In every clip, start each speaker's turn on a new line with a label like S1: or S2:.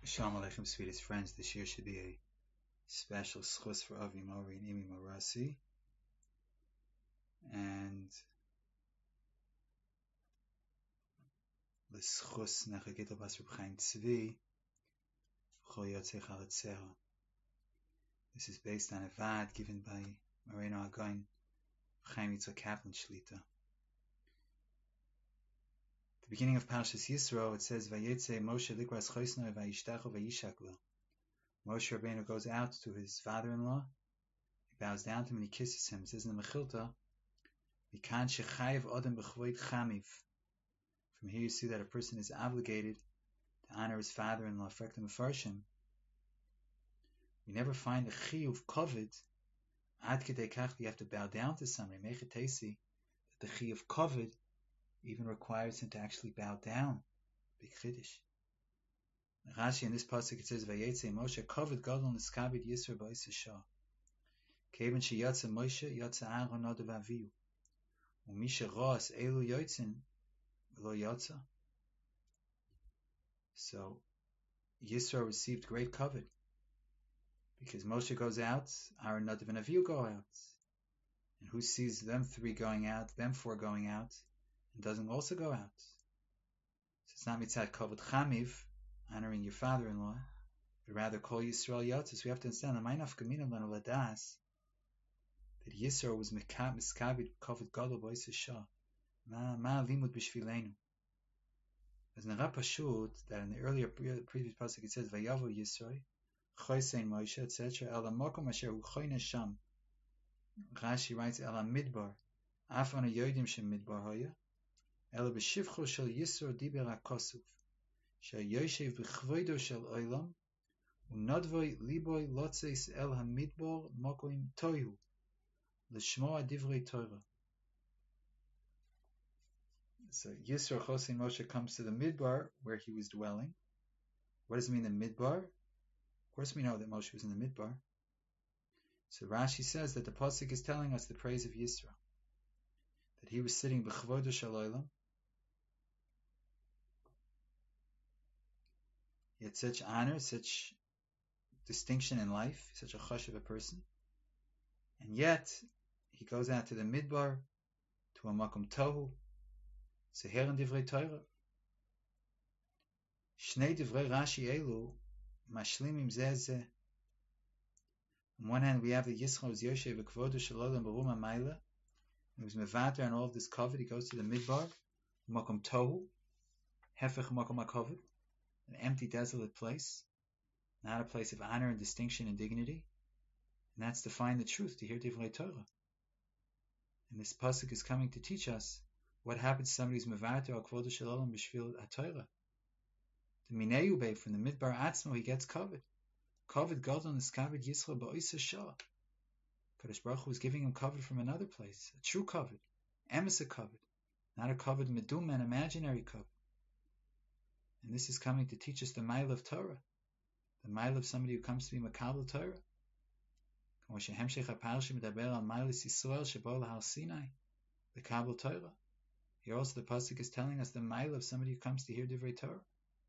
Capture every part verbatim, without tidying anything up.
S1: Shalom Aleichem, sweetest friends. This year should be a special schus for Avi Mori and Imi Morasi. And the schus Nechagita Bas Reb Chaim Tzvi Chol Yotzei Chalatzeha. This is based on a vad given by Moreno Again Chaim Yitzhak Kaplan Shlita. The beginning of Parshas Yisro, it says, Vayetze Moshe likras choisnoi vayishtachu vayishaklo. Moshe Rabbeinu goes out to his father-in-law, he bows down to him and he kisses him. It says in the Mechilta, Mikan shechayev odem b'chvoid chamiv. From here you see that a person is obligated to honor his father-in-law. Frekta mefarshim. We never find a chiyuv kovid ad kedei kach you have to bow down to somebody. Mechetesi that the chiyuv kovid even requires him to actually bow down. Big chiddush. Rashi in this pasuk it says, "Vayetze Moshe kovid gadol niskabed Yisro ba'isa shah." Kevin sheyatsa Moshe yatsa Aaron nadav avihu, umisha ras elu yotzin v'lo yatsa. So Yisro received great covet because Moshe goes out, Aaron nadav and Avihu go out, and who sees them three going out, them four going out, and doesn't also go out? So it's not mitzad kavod chamiv, honoring your father-in-law, but rather call Yisrael Yotzis. We have to understand the Ma'inaf Kamina Lanu Ladas that Yisrael was miskabed kavod gadol b'oisei shah. Ma ma limud b'shvilenu. There's nara pashut that in the earlier previous pasuk it says Vayavo Yisrael chosein Moshe et cetera Ela makom asher hu choyne sham. Rashi writes Ela midbar af anu yodim shem midbar haya Ela b'shivcho shel Yisro diber hakosuf sheyoshev b'chvoido shel olam unadvoi liboy lotzeis el hamidbar mokoim toihu l'shmoa divrei Torah. So Yisro Chosein Moshe comes to the midbar where he was dwelling. What does it mean, the midbar? Of course we know that Moshe was in the midbar. So Rashi says that the pasuk is telling us the praise of Yisro, that he was sitting b'chvoido shel olam. He had such honor, such distinction in life, such a chush of a person, and yet he goes out to the midbar, to a makom tohu, seher and divrei Torah. Shnei divrei Rashi elu mashlimim zeh zeh. On one hand, we have the Yisro was Yoshev v'kvodo shel olam b'rum ha'mayla. He was mevater and all of this covet. He goes to the midbar, makom tohu, hefech makom hakovet, an empty, desolate place, not a place of honor and distinction and dignity. And that's to find the truth, to hear Divrei Torah. And this pasuk is coming to teach us what happens to somebody who's mevater al kvodo shel olam b'shvil haTorah. The minei ubei, from the midbar atzmo, he gets covet. Covet gadol niskabed Yisro ba'oisei shah. Kadosh Baruch Hu was giving him covet from another place, a true covet, emes a covet, not a covet medum, an imaginary covet. And this is coming to teach us the mile of Torah, the mile of somebody who comes to be makabel Torah. The Kabel Torah. Here also the pasuk is telling us the mile of somebody who comes to hear Divrei Torah.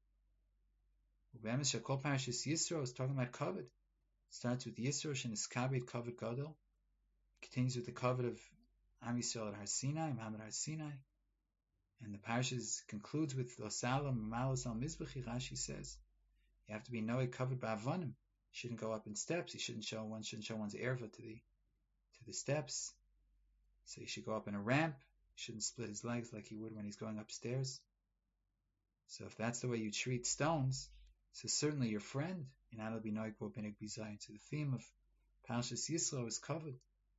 S1: Shekol Parashas Yisro is talking about covet. It starts with Yisro sheniskabed covet gadol, continues with the covet of Am Yisrael at Har Sinai, Muhammad Har Sinai. And the parashas concludes with Losalam Malos al Mizbechi. Rashi says you have to be noe covered by avonim. You shouldn't go up in steps. You shouldn't show one shouldn't show one's erva to the to the steps. So you should go up in a ramp. You shouldn't split his legs like he would when he's going upstairs. So if that's the way you treat stones, so certainly your friend, you're not to be noe bo benig bizayin. So the theme of Parashas Yisro is covered.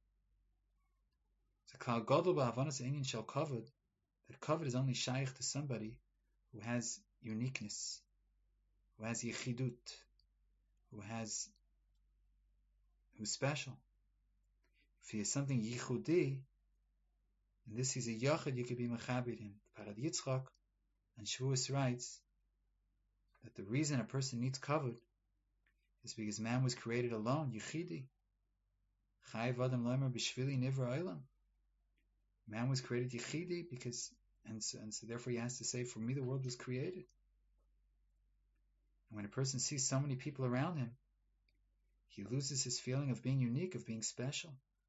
S1: So Klal Gadol ba'avonos einyan shel covered. That covet is only shaykh to somebody who has uniqueness, who has yichidut, who has, who's special. If he has something yichudi, and this is a yachid, you could be mechabed him. Parad Yitzchak and Shavuos writes that the reason a person needs covet is because man was created alone, yichidi. Chayiv adam lomer b'shvili nivra olam. Man was created yichidi because, and so, and so therefore he has to say, for me the world was created. And when a person sees so many people around him, he loses his feeling of being unique, of being special.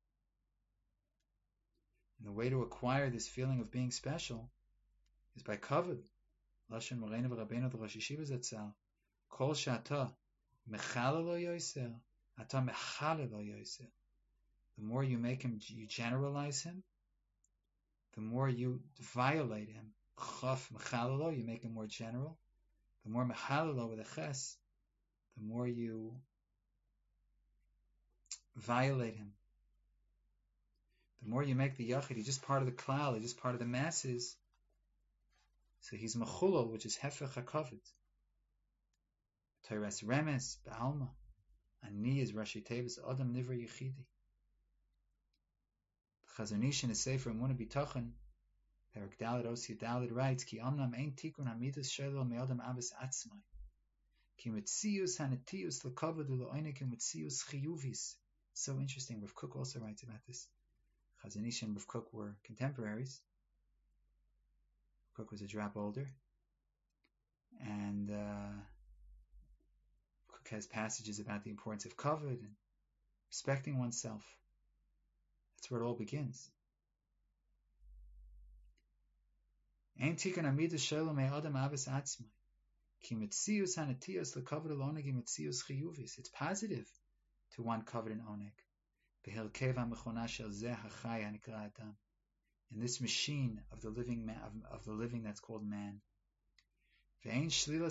S1: And the way to acquire this feeling of being special is by kavod. Lashon Moreinu v'Rabbeinu the Rosh Yeshiva Zatzal, Kol she'ata mechalel lo yoser, ata mechalel lo yoser. The more you make him, you generalize him, the more you violate him. Chaf mechalel lo, you make him more general. The more mechalel lo with a ches, the more you violate him. The more you make the yachid, he's just part of the klal, he's just part of the masses. So he's mechulal, which is hefech hakavod. Teres remes ba'alma. Ani is Rashi Tevis Adam Nivra Yechidi. Chazon Ish in his Sefer Emunah B'Tachon, Perek Dalet Osi Dalet writes, Ki amnam ein tikun hamidas shelo me'adam avis atzmai. Ki mitzius hanetius lekavod u'lo'oinik mitzius chiyuvis. So interesting. Rav Kook also writes about this. Chazon Ish and Rav Kook were contemporaries. Kook was a drop older, and uh, Kook has passages about the importance of kavod and respecting oneself. That's where it all begins. Ein tikun hamidas shelo me'adam avis atzmai. Ki mitzius hanetius lekavod u'lo'onig mitzius chiyuvis. It's positive to want kavod and oneg. Behelkev ha'mechona shel zeh hachai hanikra adam. In this machine of the living man, of, of the living that's called man. And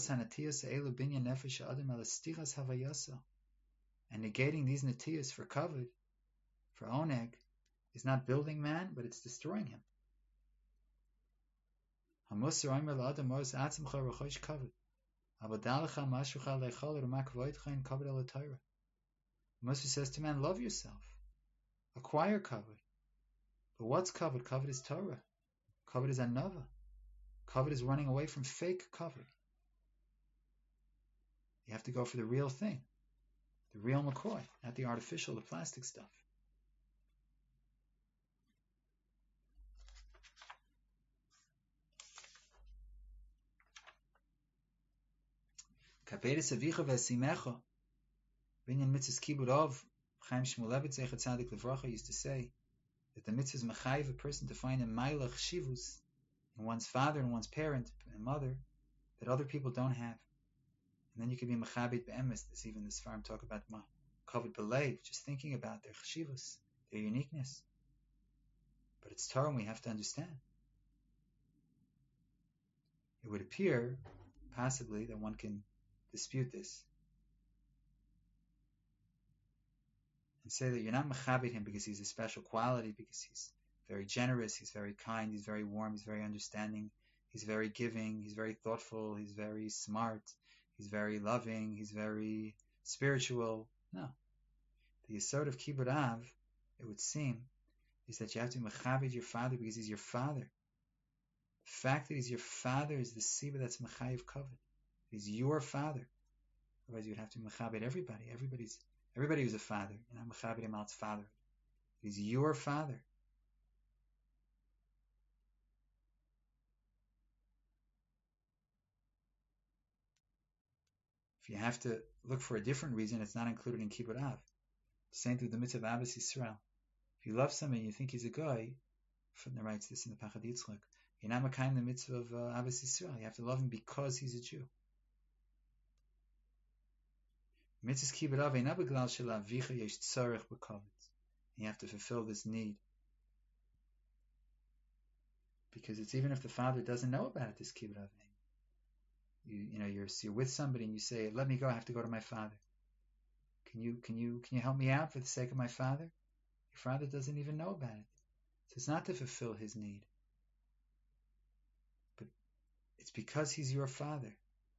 S1: negating these natiyas for kavod, for oneg, is not building man, but it's destroying him. Musa says to man, love yourself, acquire kavod. But what's kavod? Kavod is Torah. Kavod is anava. Kavod is running away from fake kavod. You have to go for the real thing, the real McCoy, not the artificial, the plastic stuff. Kapedes avicha v'esimecha, binyan mitzvahs kibud of. Chaim Shmulevitz Zecher Tzadik Levracha used to say that the mitzvah is mechayiv a person to find a mailach shivus in one's father and one's parent and mother that other people don't have. And then you can be mechabit be'emes. There's even this farm talk about kavod belev, just thinking about their chshivus, their uniqueness. But it's Torah and we have to understand. It would appear, possibly, that one can dispute this and say that you're not mechabit him because he's a special quality, because he's very generous, he's very kind, he's very warm, he's very understanding, he's very giving, he's very thoughtful, he's very smart, he's very loving, he's very spiritual. No. The yesod of Kibbud Av, it would seem, is that you have to mechabit your father because he's your father. The fact that he's your father is the siba that's mechayiv kavod. He's your father. Otherwise, you'd have to mechabit everybody. Everybody's everybody who's a father. You're not mechabit him out's father. He's your father. If you have to look for a different reason, it's not included in Kibbud Av. Same thing with the mitzvah of Abbas Yisrael. If you love someone and you think he's a guy, Footner writes this in the Pachad Yitzchak, you're not makayim the mitzvah of uh, Abbas Yisrael. You have to love him because he's a Jew. Mitzvahs Kibbud Av eina beglal shelavicha yesh tzarech b'kavod. You have to fulfill this need. Because it's even if the father doesn't know about it, this Kibbud Av name. You, you know, you're, you're with somebody and you say, let me go, I have to go to my father. Can you, can you, can you help me out for the sake of my father? Your father doesn't even know about it. So it's not to fulfill his need. But it's because he's your father.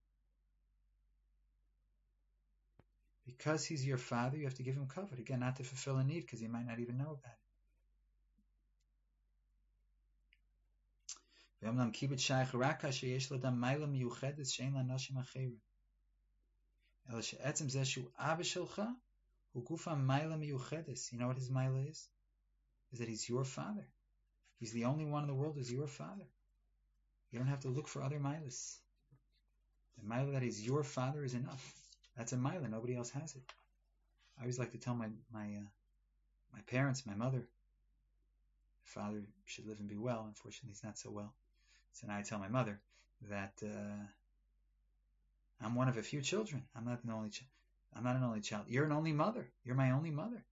S1: Because he's your father, you have to give him kavod. Again, not to fulfill a need, because he might not even know about it. You know what his maila is? Is that he's your father. He's the only one in the world who's your father. You don't have to look for other mailas. The Maila that he's your father is enough. That's a Maila. Nobody else has it. I always like to tell my my uh, my parents, my mother, father should live and be well. Unfortunately, he's not so well. So now I tell my mother that uh, I'm one of a few children. I'm not an only. Ch- I'm not an only child. You're an only mother. You're my only mother.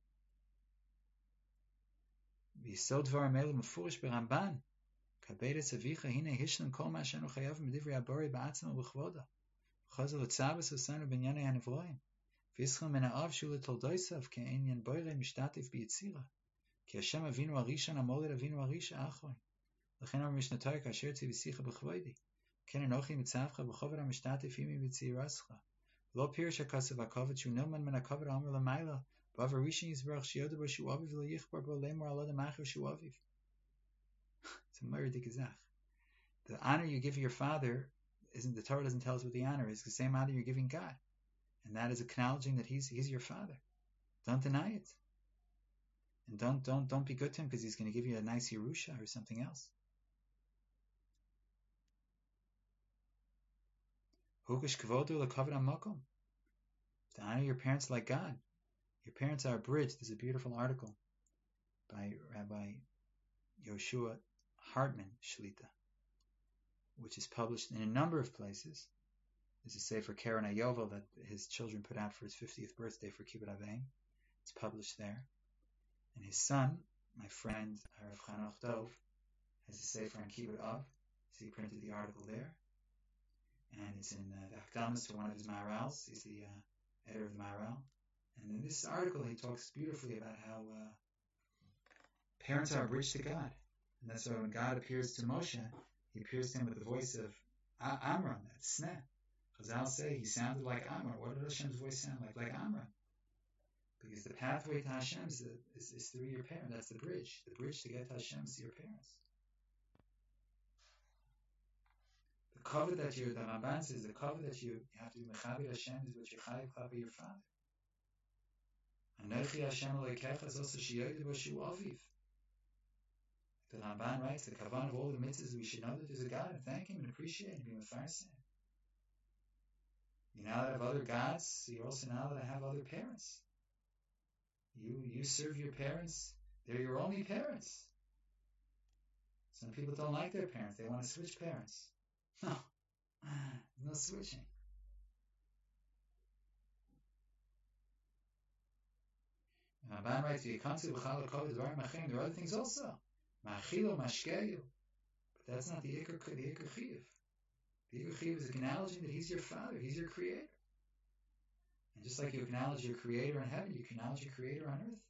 S1: V'yisod dvar mele mefurish b'Ramban. Kabedet avicha hine hishlim kol ma shenu chayav medivri abori ba'atzma u'b'chvoda. Chazal etzabes osanu b'nyanei hanivroim. V'yischem min ha'av shula toldoisav ke'enyan boire mishtatif b'yitzira. Ki Hashem avinu arishan amoled avinu arisha achron. L'chen amar mishnatoi kasher tzivisicha b'chvoidi. Ken anochi mitzavcha b'chover ha'mishtatif imi b'tzirascha. Lo pirush ha'kasav ha'kovet shu nilman min ha'kovet amr l'mayla. B'av arishan yisbarach shiyoda bo shu aviv lo yichbar bo lemor alod ha'macher shu aviv. It's a myriad gazach. The honor you give your father isn't, the Torah doesn't tell us what the honor is. It's the same honor you're giving God. And that is acknowledging that he's he's your father. Don't deny it. And don't don't don't be good to him because he's going to give you a nice Yerusha or something else. Hukish kavodu l'kavod hamakom. To honor your parents like God. Your parents are a bridge. There's a beautiful article by Rabbi Yoshua Hartman Shlita, which is published in a number of places. There's a sefer Karen Ayovel that his children put out for his fiftieth birthday for Kibbut Avein. It's published there. And his son, my friend Rav Chanoch Dov, has a sefer on Kibbut Av. So he printed the article there. And it's in uh, the Hakdamas to one of his Maharals. He's the uh, editor of the Maharal. And in this article, he talks beautifully about how uh, parents are a bridge to God. And that's why when God appears to Moshe, he appears to him with the voice of Amram, that's Sneh. Chazal say he sounded like Amram. What did Hashem's voice sound like? Like Amram. Because the pathway to Hashem is, is, is through your parent. That's the bridge. The bridge to get to Hashem is your parents. The cover that you, the Ramban says, the cover that you, you have to be Mechavir Hashem is what you chayiv klapi your father. Anochi Hashem Elokecha is also shiyoyde b'shu aviv. The Ramban writes, the kavan of all the mitzvahs, we should know that there's a God and thank him and appreciate him and be mefarsim. You now that have other gods, so you're also now that have other parents. You you serve your parents, they're your only parents. Some people don't like their parents, they want to switch parents. No, no switching. Ramban writes, there are other things also. But that's not the Iker the Iker Chiyuv. The Iker Chiyuv is acknowledging that he's your father, he's your creator. And just like you acknowledge your creator in heaven, you acknowledge your creator on earth.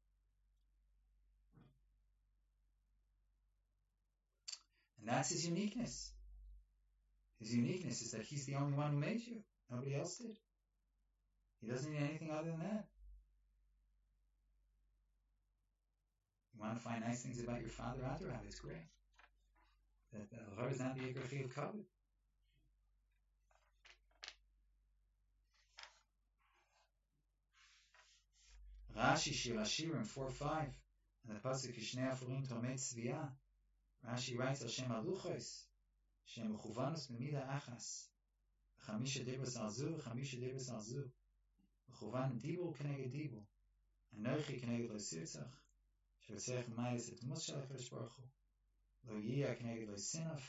S1: And that's his uniqueness. His uniqueness is that he's the only one who made you. Nobody else did. He doesn't need anything other than that. You want to find nice things about your father, Adrab, it's great. That the Lord is not the Iker Chiyuv Kavod. Rashi Shir Hashirim four five, and the pasuk Kishnei Afurim Tomei Tzviya. Rashi writes Al Shem Aluchos, Shem Mechuvanos Memida Achas, Chamisha Dibros Alzu, Chamisha Dibros Alzu, Mechuvan Dibur Keneged Dibur, Anochi Keneged Lo Sirtzach, Shetzech Mayis Et Mus Shalach Rosh Baruch Hu, Lo Yiyah Keneged Lo Sinaf,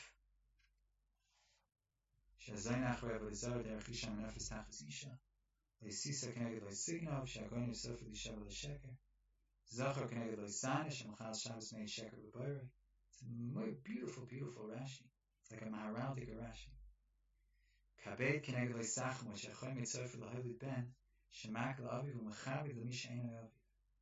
S1: Shezayin Achre Avodah Derech Isha Menafes Hachas Isha. Leisisa keneged leisignov, she'agon yosef l'isha v'l'sheker. Zachar keneged leisane, she'machal Shabbos mei sheker b'boirei. It's a beautiful, beautiful Rashi. It's like a Maharaldik Rashi. Kabed keneged leisachmo, she'achoy mitzof l'hovid ben, she'mak l'aviv u'mechavid l'mi she'eino aviv.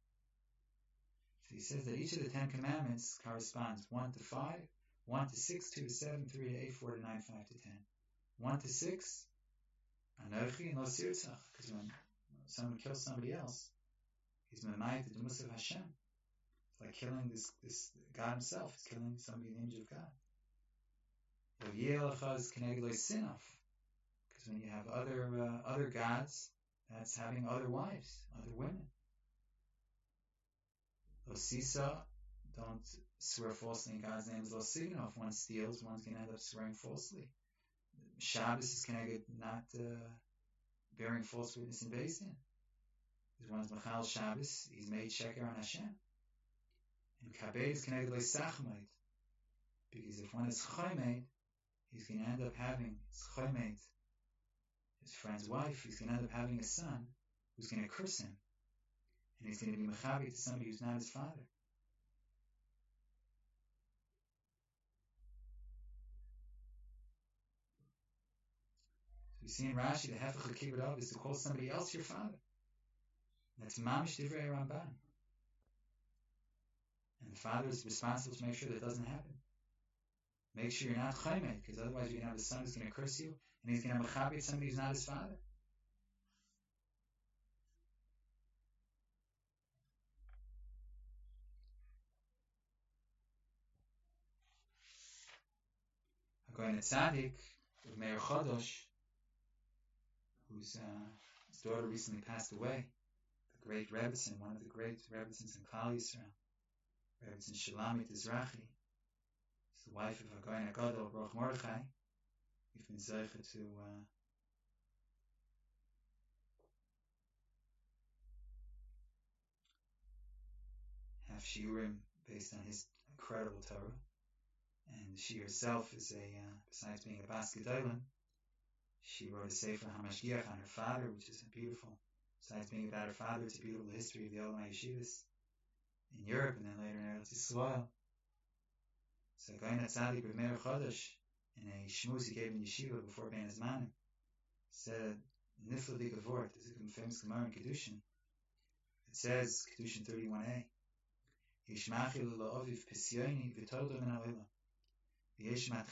S1: So he says that each of the Ten Commandments corresponds one to five, one to six, two to seven, three to eight, four to nine, five to ten. One to six, Anochi and Lo Sirtzach, because when someone kills somebody else, he's Mamayit the Dumas of Hashem. It's like killing this, this God himself. He's killing somebody in the image of God. Lo Yelachah is Keneged Lo Sinaf, because when you have other uh, other gods, that's having other wives, other women. Lo Sisa, don't swear falsely in God's name. Lo Signov, if one steals, one's going to end up swearing falsely. Shabbos is connected not uh, bearing false witness in Beis Din. Because one's Machal Shabbos, he's made Sheker on Hashem. And Kabed is connected by Sachmaid. Because if one is Chomed, he's going to end up having his Chomed, his friend's wife, he's going to end up having a son who's going to curse him. And he's going to be Mechabi to somebody who's not his father. So you see in Rashi, the Hefech of Kibbutz is to call somebody else your father. That's Mamish Divrei Ramban. And the father is responsible to make sure that doesn't happen. Make sure you're not Chomed, because otherwise you're going to have a son who's going to curse you, and he's going to have Mechabi somebody who's not his father. Going to Tzaddik, with Meir Chodosh, whose uh, his daughter recently passed away, the great Rebbetzin, one of the great Rebbetzins in Klal Yisrael, Rebbetzin Shulamit Izrahi, is the wife of Hagoyin Agadol, Baruch Mordechai. We've been zeicha to uh, have shiurim based on his incredible Torah. And she herself is a, uh, besides being a Bas Gedolim, she wrote a Sefer HaMashgiach on her father, which is beautiful. Besides being about her father, it's a beautiful history of the Olamai Yeshivas in Europe and then later in Eretz Yisrael. So Goyin Tzaddik with Meir Chodosh, in a shmuz he gave in Yeshiva before Ben Azmanim, said, Nifla di Gavort, this is a famous Gemara in Kedushin. It says, Kedushin thirty-one a, Yishmachi l'la'oviv pisyoni v'toldo min ha'olam. You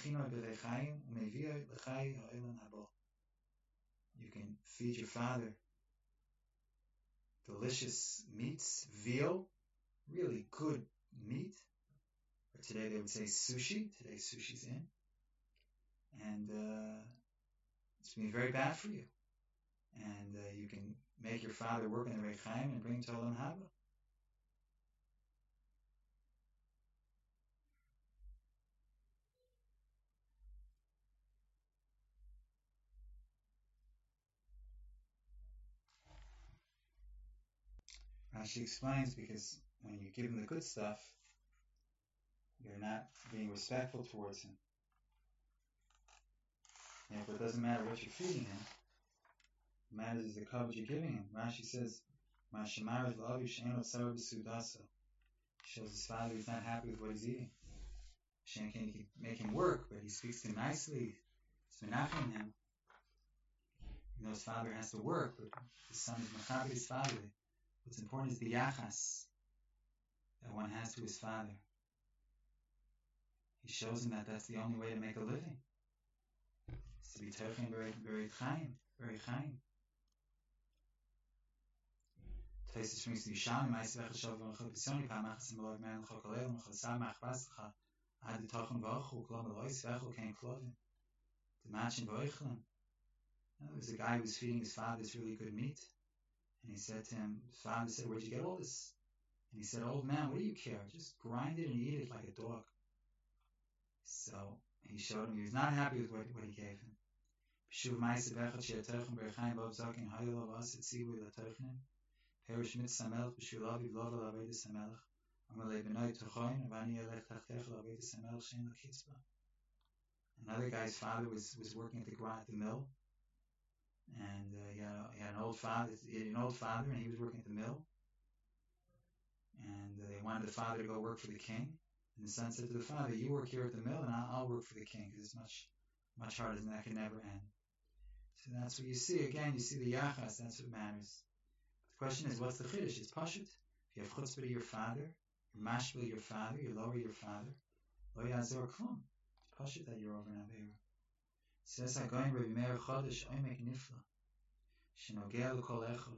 S1: can feed your father delicious meats, veal, really good meat. Or today they would say sushi. Today sushi's in. And uh, it's going to be very bad for you. And uh, you can make your father work in the Rechaim and bring him to Olam Haba. Rashi explains because when you give him the good stuff, you're not being respectful towards him. Therefore, it doesn't matter what you're feeding him. What matters is the coverage you're giving him. Rashi says, shows his father he's not happy with what he's eating. Hashem can make him work, but he speaks to him nicely. He's menaching him. You know his father has to work, but his son is mechaber his father. What's important is the yachas that one has to his father. He shows him that that's the only way to make a living. It's to be terchen very chaim, very chaim. Taisus brings to Yisham, Ma'aseh v'chashav v'chol b'sioni, pa'amachas m'loi man l'chol kalel, m'chasam ma'achbas l'cha, ad t'tochen v'ochu, klom l'ois v'echol kein klovin, t'machin v'oichlem. There's a guy who was feeding his father this really good meat, and he said to him, his father said, where'd you get all this? And he said, old man, what do you care? Just grind it and eat it like a dog. So he showed him he was not happy with what, what he gave him. B'shuv ma'aseh v'echol she'atochen b'rechaim v'ov zokin hayol v'as etzivu l'tochnim. Perish mit samelch b'shulavi v'lovel avedis samelch. Amalei b'noi tochoin avani elech tachtech l'avedis samelch shein l'kitzba. Another guy's father was, was working at the at the mill, and uh, he, had a, he had an old father, he had an old father, and he was working at the mill. And uh, they wanted the father to go work for the king. And the son said to the father, "You work here at the mill, and I'll, I'll work for the king, because it's much, much harder than that. Can never end." So that's what you see. Again, you see the yachas. That's what matters. The question is, what's the chiddush? It's pashut. If you have chutzpah to your father, you're mashpil your father, you lower your father, lo yazor klum. It's pashut that you're over an avera. It says, "Hagoyin Rabbi Meir Chodosh oimek nifla, shenogea l'kol echot."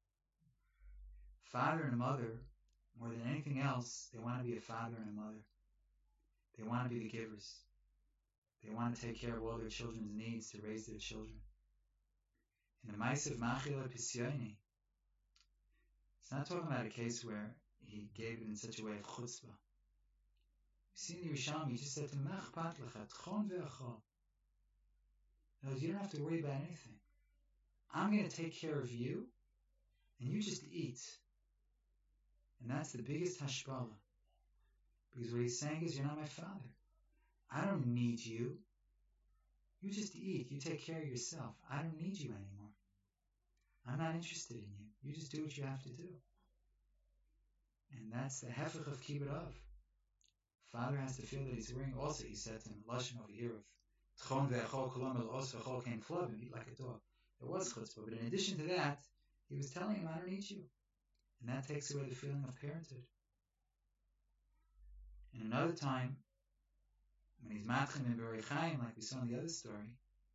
S1: Father and mother, more than anything else, they want to be a father and a mother. They want to be the givers. They want to take care of all their children's needs to raise their children. In the Ma'aseh Machila Pisyoni, it's not talking about a case where he gave it in such a way of chutzpah. You see in the Yerushalmi, he just said to him, "Mach pat lecha tchon ve'achol." In other words, you don't have to worry about anything. I'm going to take care of you, and you just eat. And that's the biggest hashbala. Because what he's saying is, you're not my father. I don't need you. You just eat. You take care of yourself. I don't need you anymore. I'm not interested in you. You just do what you have to do. And that's the hefech of kibbud av. Father has to feel that he's wearing. Also, he said to him, Lashon over here of Tchon ve'echol kolom el os ve'echol kein klavim, eat like a dog. There was chutzpah, but in addition to that, he was telling him, I don't need you. And that takes away the feeling of parenthood. And another time, when he's matchim in Berei Chaim, like we saw in the other story,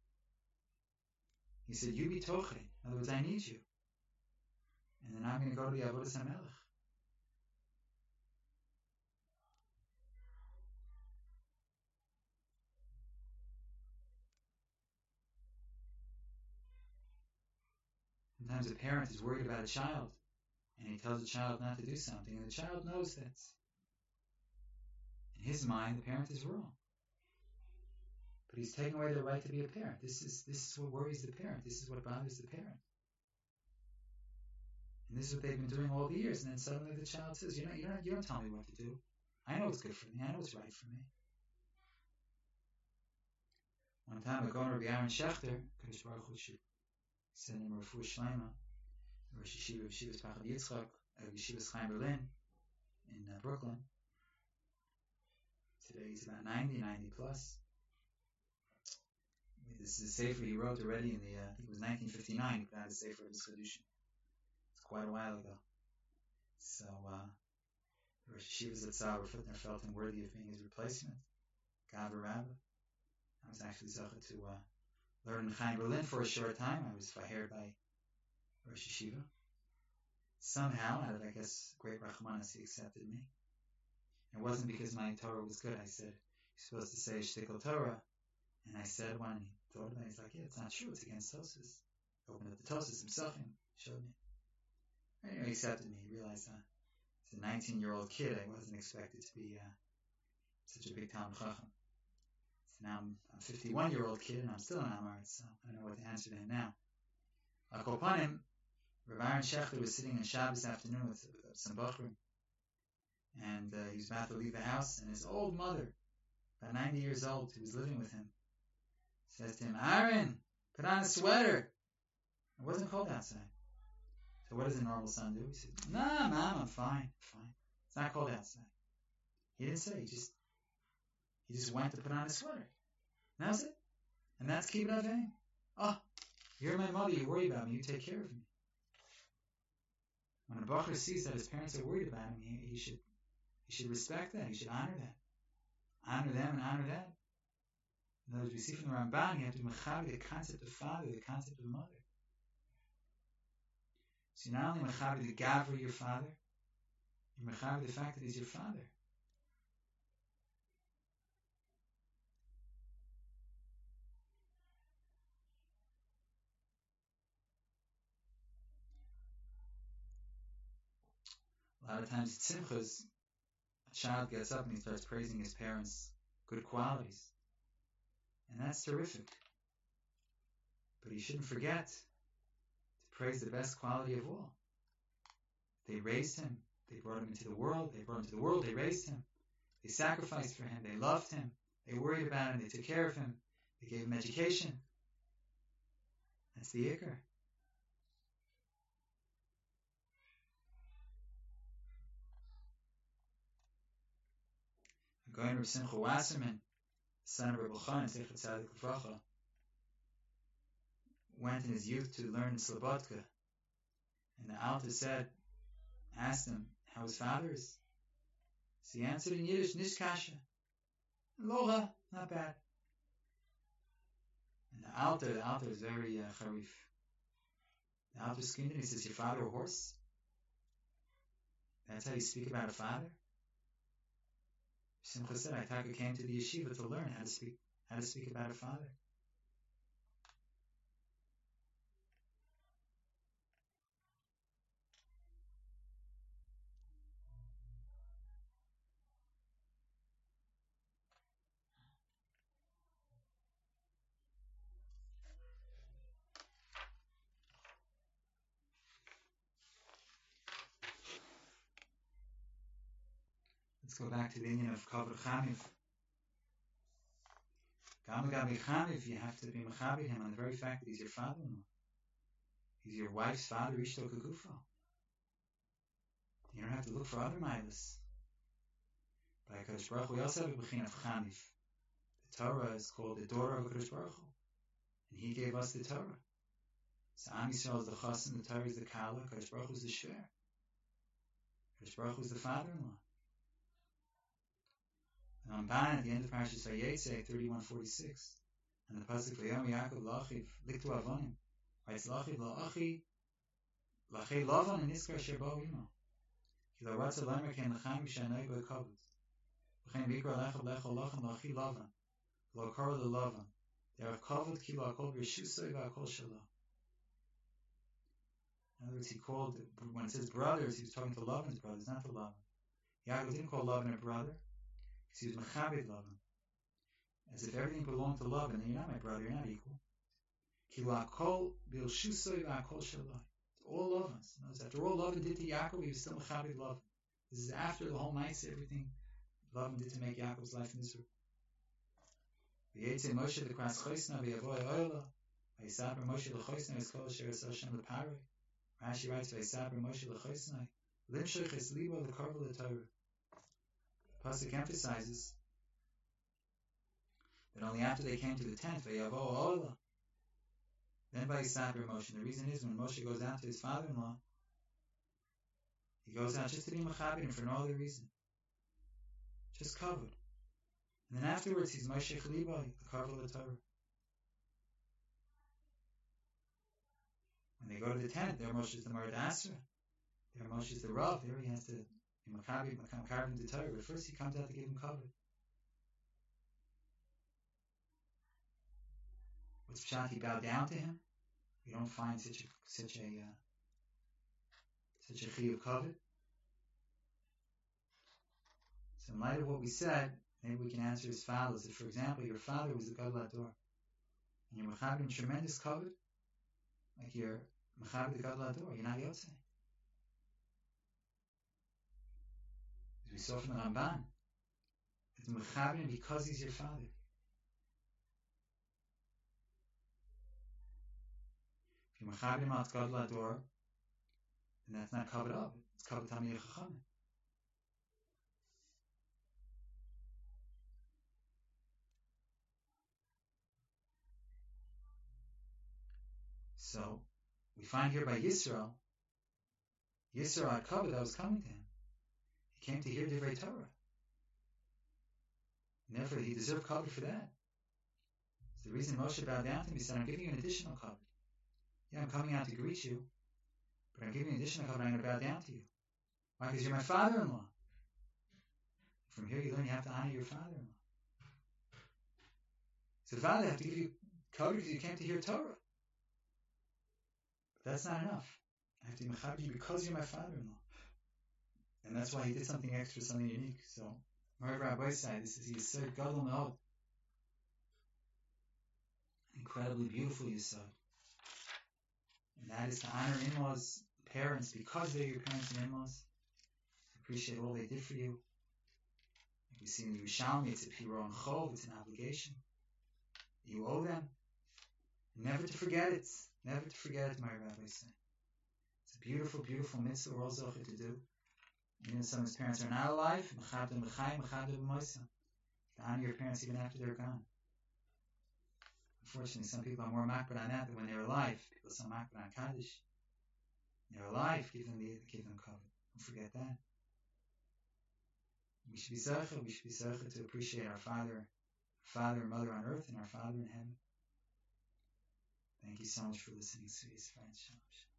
S1: he said, you be toche. In other words, I need you. And then I'm going to go to the Avodas HaMelech. Sometimes a parent is worried about a child, and he tells the child not to do something, and the child knows that in his mind, the parent is wrong. But he's taking away their right to be a parent. This is this is what worries the parent. This is what bothers the parent. And this is what they've been doing all the years. And then suddenly the child says, you know, you don't, you don't tell me what to do. I know what's good for me. I know what's right for me. One time ago, Rabbi Aaron Schechter, Kadosh Baruch Hu should send him a refuah shleima, Rosh Yeshiva of Yeshivas Pachad Yitzchak, of Yeshivas Chaim Berlin in uh, Brooklyn. Today he's about ninety, ninety plus. This is a sefer he wrote already in the, uh, I think it was nineteen fifty-nine, he put out a sefer of his Chedushin. It's quite a while ago. So, uh, the Rosh Yeshivas at Tzah Rafutner felt him worthy of being his replacement. Gaver Rabba. I was actually zochet to uh, learn in Chaim Berlin for a short time. I was fired by Rosh Yeshiva. Somehow, out of, I guess, great Rachmanis, he accepted me. It wasn't because my Torah was good. I said, you're supposed to say Shtickle Torah. And I said one, and he thought about it. He's like, yeah, it's not true. It's against Tosis. He opened up the Tosis himself and showed me. Anyway, he accepted me. He realized uh, as a nineteen-year-old kid, I wasn't expected to be uh, such a big Talmid Chacham. So now I'm a fifty-one-year-old kid, and I'm still an Amaritz, so I don't know what to answer to him now. Upon him, Rav Aaron Schechter was sitting on Shabbos afternoon with, with some Bachrim, and uh, he was about to leave the house, and his old mother, about ninety years old, who was living with him, says to him, Aaron, put on a sweater. It wasn't cold outside. So what does a normal son do? He said, nah, Mom, I'm fine, fine. It's not cold outside. He didn't say, he just he just went to put on a sweater. And that's it. And that's kibbud av. Oh, you're my mother, you worry about me, you take care of me. When a bacher sees that his parents are worried about him, he, he should he should respect that, he should honor that. Honor them and honor that. In other words, we see from the Ramban, you have to mechaber the concept of father, the concept of mother. So you're not only mechaber the gavra, your father, you're mechaber the fact that he's your father. A lot of times at simchas, a child gets up and he starts praising his parents' good qualities. And that's terrific. But he shouldn't forget to praise the best quality of all. They raised him. They brought him into the world. They brought him to the world. They raised him. They sacrificed for him. They loved him. They worried about him. They took care of him. They gave him education. That's the ikar. Going to Rav Simcha Wasserman, son of Reb Elchanan, Zechat Tzadik Livracha, went in his youth to learn in Slobodka. And the Alter said, asked him how his father is. So he answered in Yiddish, Nishkasha. Loha, not bad. And the Alter, the Alter is very uh, charif. The Alter screamed and he says, your father a horse? That's how you speak about a father? Simcha said, I came to the yeshiva to learn how to speak how to speak about a father. Let's go back to the Indian of Kavod Chaniv. Gam Gabi Chaniv, you have to be Mechaber him on the very fact that he's your father-in-law. He's your wife's father, Ishto Kagufo. You don't have to look for other milas. By HaKadosh Baruch Hu, we also have a Bechin of Chaniv. The Torah is called the Dora of HaKadosh Baruch Hu. And he gave us the Torah. So Am Yisrael is the Chassan, the Torah is the Kala, HaKadosh Baruch Hu is the Shver. HaKadosh Baruch Hu is the father-in-law. And Ramban at the end of Parashas Vayetze, thirty-one forty-six, and the pasuk Vayom Yaakov Lachiv Liktu Avonim, writes Lachiv La'achi Lachei Lavan and Niskar Sherbo Imo. Ki Lo Ratza Lemer Ken L'chaim B'Shanoi Bo Kavod. V'chein Vikra Lechav Lecho Lachan Lachi Lavan. Lo Karo Le Lavan. Derech Kavod Ki Lo Akol B'Shusoi V'Akol Shelo. In other words, he called, when it says brothers, he was talking to Lavan's brothers, not to Lavan. Yaakov didn't call Lavan a brother. He was Mechabed Lavan. As if everything belonged to Lavan, then you're not my brother, you're not equal. Ki la'akol b'ilshusoi v'akol shalai. It's all Lavan's. After all Lavan did to Yaakov, he was still Mechabed Lavan. This is after the whole night, everything Lavan did to make Yaakov's life miserable. V'yetze Moshe l'kras choisna v'yavoy oila. V'yisaper Moshe l'choisna v'yiskol asher asal Hashem l'paroi. Rashi writes, V'yisaper Moshe l'choisna limshoich es libo l'karvel l'torah. Pasuk emphasizes that only after they came to the tent, Vayavo Ola, then Vayisaper Moshe. The reason is when Moshe goes out to his father-in-law, he goes out just to be Mechaber and for no other reason, just covered. And then afterwards, he's Moshe Chaliba, the Karvel of the Torah. When they go to the tent, there Moshe is the Marad Asra, there Moshe is the Rav. There he has to. Makabi, Makam him to Torah, but first he comes out to give him cover. What's Pshat? He bowed down to him. We don't find such a such a uh, such a chiyuv cover. So in light of what we said, maybe we can answer as follows: that, for example, your father was the Gadol Hador, and you're Makabi tremendous cover, like you're Makabi the Gadol Hador, you're not Yotzei. As we saw from the Ramban, it's Mechaber because he's your father. If you're Mechaber him out Gadol Hador, then that's not covered up. It's covered Tamil Chachamim. So we find here by Yisrael, Yisrael had covered that was coming to him. He came to hear Divrei Torah. And therefore, he deserved cover for that. It's the reason Moshe bowed down to him. He said, I'm giving you an additional cover. Yeah, I'm coming out to greet you, but I'm giving you an additional cover. I'm going to bow down to you. Why? Because you're my father-in-law. From here, you learn you have to honor your father-in-law. So, father, I have to give you cover because you came to hear Torah. But that's not enough. I have to be mechaber you because you're my father-in-law. And that's why he did something extra, something unique. So, Marav Rabbi's side, this is Yisod Gadol Me'od. Incredibly beautiful Yisod. And that is to honor in-laws, parents, because they're your parents and in-laws. Appreciate all they did for you. Like we see in the Yerushalmi, it's a piron chov, it's an obligation. You owe them. Never to forget it. Never to forget it, my Rabbi said. It's a beautiful, beautiful mitzvah we're all zocher to do. Even if some of his parents are not alive, to honor your parents even after they're gone. Unfortunately, some people are more makbid on that than when they're alive. People are so makbid on Kaddish. When they're alive, give them the give them cover. Don't forget that. We should be zecher, we should be zecher to appreciate our father, our father and mother on earth and our father in heaven. Thank you so much for listening, sweet friends. Shalom.